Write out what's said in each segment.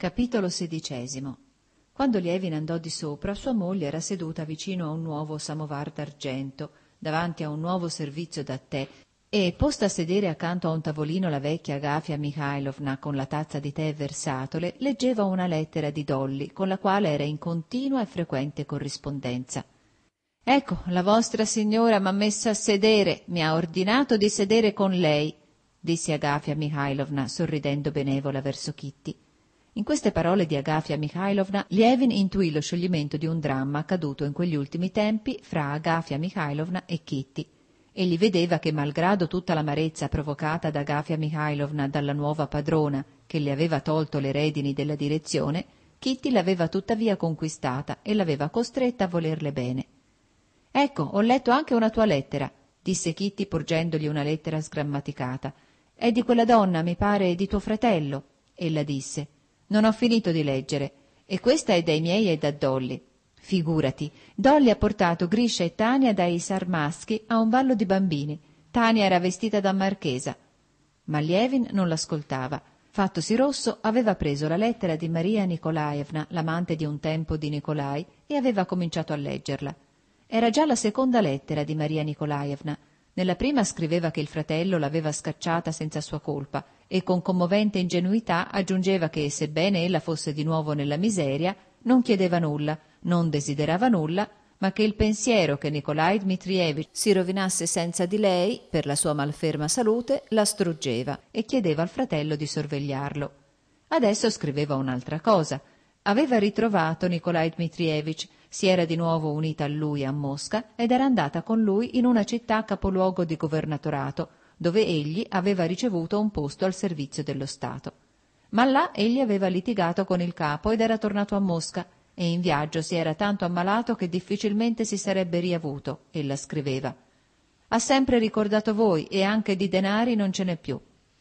Capitolo 16. Quando Lievin andò di sopra, sua moglie era seduta vicino a un nuovo samovar d'argento, davanti a un nuovo servizio da tè, e, posta a sedere accanto a un tavolino la vecchia Agafia Mikhailovna con la tazza di tè versatole, leggeva una lettera di Dolly, con la quale era in continua e frequente corrispondenza. «Ecco, la vostra signora m'ha messa a sedere, mi ha ordinato di sedere con lei», disse Agafia Mikhailovna, sorridendo benevola verso Kitty. In queste parole di Agafia Mikhailovna, Lievin intuì lo scioglimento di un dramma accaduto in quegli ultimi tempi fra Agafia Mikhailovna e Kitty. Egli vedeva che, malgrado tutta l'amarezza provocata da Agafia Mikhailovna dalla nuova padrona, che le aveva tolto le redini della direzione, Kitty l'aveva tuttavia conquistata e l'aveva costretta a volerle bene. «Ecco, ho letto anche una tua lettera», disse Kitty porgendogli una lettera sgrammaticata. «È di quella donna, mi pare, di tuo fratello», ella disse. «Non ho finito di leggere. E questa è dai miei e da Dolly. Figurati, Dolly ha portato Grisha e Tania dai Sarmaschi a un ballo di bambini. Tania era vestita da marchesa». Ma Lievin non l'ascoltava. Fattosi rosso, aveva preso la lettera di Maria Nikolaevna, l'amante di un tempo di Nikolai, e aveva cominciato a leggerla. Era già la seconda lettera di Maria Nikolaevna. Nella prima scriveva che il fratello l'aveva scacciata senza sua colpa e con commovente ingenuità aggiungeva che, sebbene ella fosse di nuovo nella miseria, non chiedeva nulla, non desiderava nulla, ma che il pensiero che Nikolai Dmitrievich si rovinasse senza di lei, per la sua malferma salute, la struggeva e chiedeva al fratello di sorvegliarlo. Adesso scriveva un'altra cosa. Aveva ritrovato Nikolai Dmitrievich, si era di nuovo unita a lui a Mosca ed era andata con lui in una città capoluogo di governatorato, dove egli aveva ricevuto un posto al servizio dello Stato. Ma là egli aveva litigato con il capo ed era tornato a Mosca, e in viaggio si era tanto ammalato che difficilmente si sarebbe riavuto, ella scriveva. «Ha sempre ricordato voi e anche di denari non ce n'è più».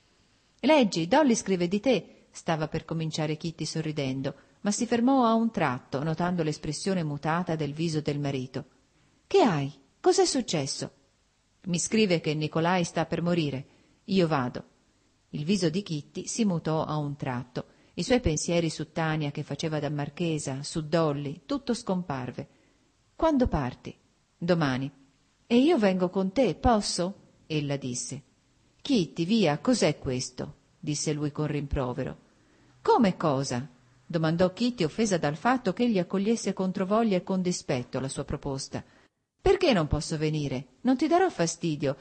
«Leggi, Dolly scrive di te», stava per cominciare Kitty sorridendo, ma si fermò a un tratto, notando l'espressione mutata del viso del marito. «Che hai? Cos'è successo?» «Mi scrive che Nikolai sta per morire. Io vado». Il viso di Kitty si mutò a un tratto. I suoi pensieri su Tania che faceva da marchesa, su Dolly, tutto scomparve. «Quando parti?» «Domani». «E io vengo con te, posso?» ella disse. «Kitty, via, cos'è questo?» disse lui con rimprovero. «Come cosa?» domandò Kitty, offesa dal fatto che egli accogliesse controvoglia e con dispetto la sua proposta. «Perché non posso venire? Non ti darò fastidio.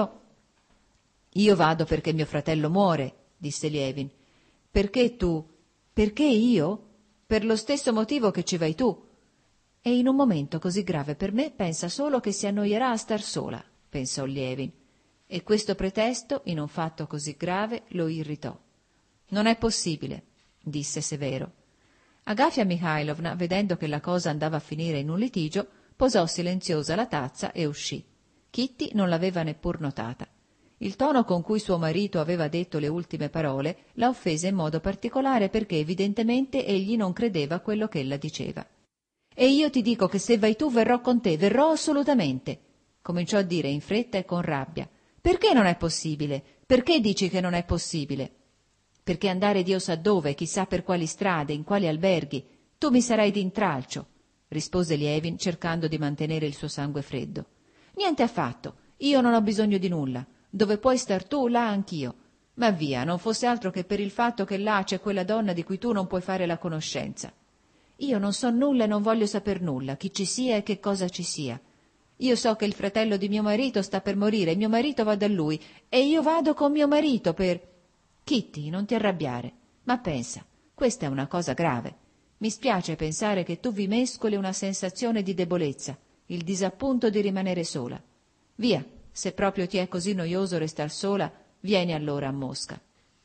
Io vado perché mio fratello muore», disse Lievin. «Perché tu? Perché io? Per lo stesso motivo che ci vai tu. E in un momento così grave per me pensa solo che si annoierà a star sola», pensò Lievin. E questo pretesto, in un fatto così grave, lo irritò. «Non è possibile», disse severo. Agafia Mikhailovna, vedendo che la cosa andava a finire in un litigio, posò silenziosa la tazza e uscì. Kitty non l'aveva neppur notata. Il tono con cui suo marito aveva detto le ultime parole la offese in modo particolare perché evidentemente egli non credeva a quello che ella diceva. «E io ti dico che se vai tu verrò con te, verrò assolutamente», cominciò a dire in fretta e con rabbia. «Perché non è possibile? Perché dici che non è possibile?» «Perché andare Dio sa dove, chissà per quali strade, in quali alberghi, tu mi sarai d'intralcio», rispose Lievin cercando di mantenere il suo sangue freddo. «Niente affatto, io non ho bisogno di nulla. Dove puoi star tu, là anch'io. Ma via, non fosse altro che per il fatto che là c'è quella donna di cui tu non puoi fare la conoscenza. Io non so nulla e non voglio saper nulla, chi ci sia e che cosa ci sia. Io so che il fratello di mio marito sta per morire, mio marito va da lui, e io vado con mio marito per...» «Kitty, non ti arrabbiare, ma pensa, questa è una cosa grave. Mi spiace pensare che tu vi mescoli una sensazione di debolezza, il disappunto di rimanere sola. Via, se proprio ti è così noioso restar sola, vieni allora a Mosca».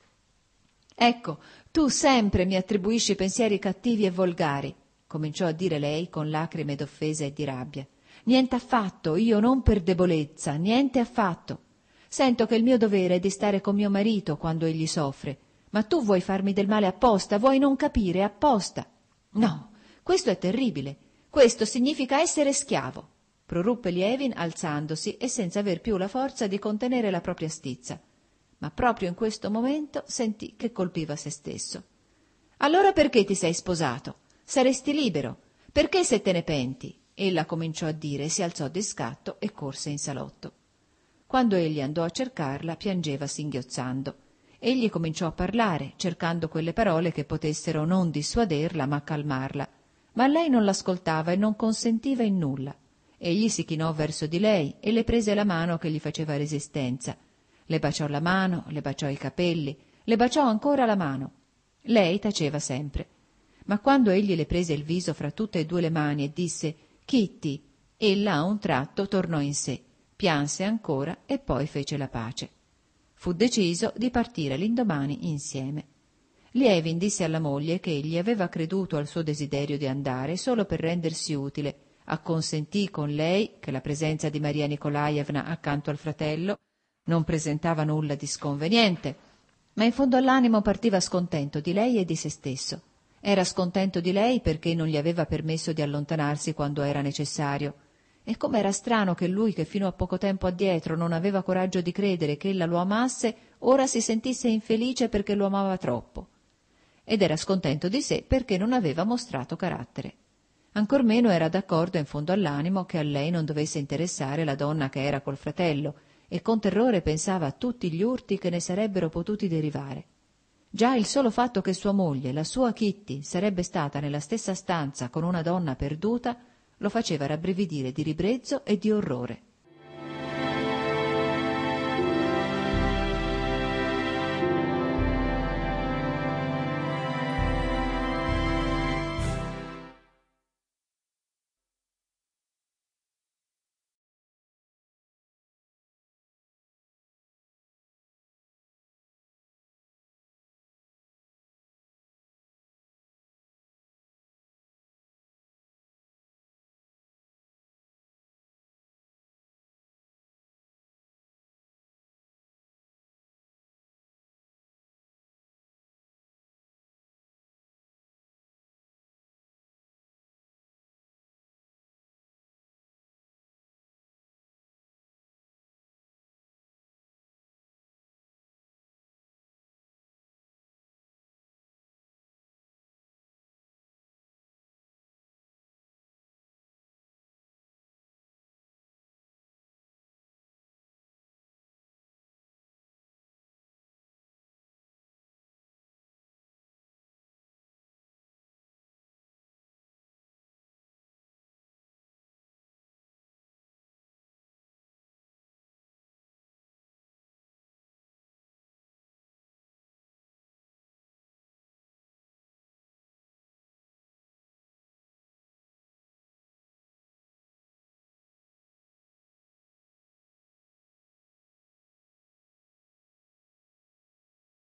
«Ecco, tu sempre mi attribuisci pensieri cattivi e volgari», cominciò a dire lei con lacrime d'offesa e di rabbia. «Niente affatto, io non per debolezza, niente affatto. Sento che il mio dovere è di stare con mio marito quando egli soffre, ma tu vuoi farmi del male apposta, vuoi non capire apposta. No, questo è terribile, questo significa essere schiavo», proruppe Lievin alzandosi e senza aver più la forza di contenere la propria stizza. Ma proprio in questo momento sentì che colpiva se stesso. «Allora perché ti sei sposato? Saresti libero. Perché se te ne penti?» Ella cominciò a dire, si alzò di scatto e corse in salotto. Quando egli andò a cercarla, piangeva singhiozzando. Egli cominciò a parlare, cercando quelle parole che potessero non dissuaderla, ma calmarla. Ma lei non l'ascoltava e non consentiva in nulla. Egli si chinò verso di lei e le prese la mano che gli faceva resistenza. Le baciò la mano, le baciò i capelli, le baciò ancora la mano. Lei taceva sempre. Ma quando egli le prese il viso fra tutte e due le mani e disse «Kitty», ella a un tratto tornò in sé, pianse ancora e poi fece la pace. Fu deciso di partire l'indomani insieme. Lievin disse alla moglie che egli aveva creduto al suo desiderio di andare solo per rendersi utile, acconsentì con lei che la presenza di Maria Nikolaevna accanto al fratello non presentava nulla di sconveniente, ma in fondo all'animo partiva scontento di lei e di se stesso. Era scontento di lei perché non gli aveva permesso di allontanarsi quando era necessario. E com'era strano che lui, che fino a poco tempo addietro non aveva coraggio di credere che ella lo amasse, ora si sentisse infelice perché lo amava troppo. Ed era scontento di sé perché non aveva mostrato carattere. Ancor meno era d'accordo in fondo all'animo che a lei non dovesse interessare la donna che era col fratello, e con terrore pensava a tutti gli urti che ne sarebbero potuti derivare. Già il solo fatto che sua moglie, la sua Kitty, sarebbe stata nella stessa stanza con una donna perduta, lo faceva rabbrividire di ribrezzo e di orrore.